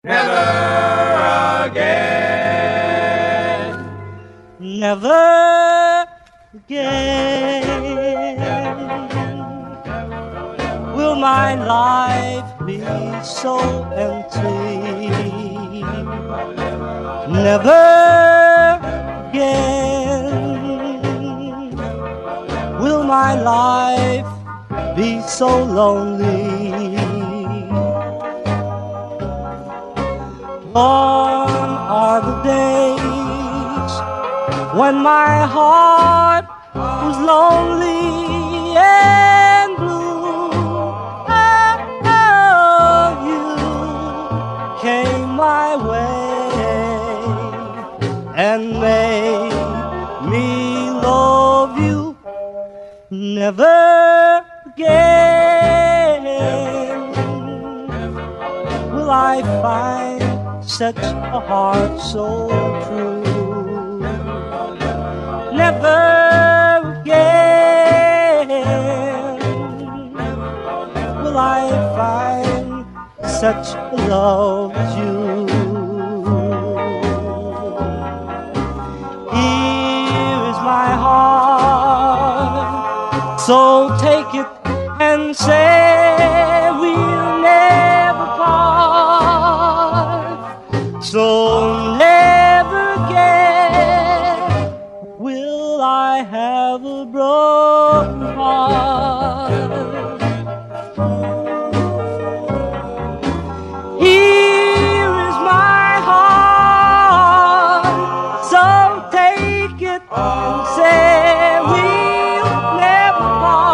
Never again. Never again will my life be so empty. Never again will my life be so lonely. Gone are the days when my heart was lonely and blue. Oh, you came my way and made me love you. Never again will I find such a heart so true. Never again will I find such a love as you. Here is my heart, so take it and say we'll never part. So never again will I have a broken heart. Here is my heart, so take it and say we'll never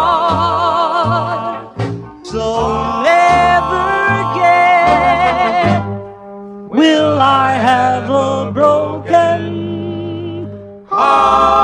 part. So never again will I have a broken heart.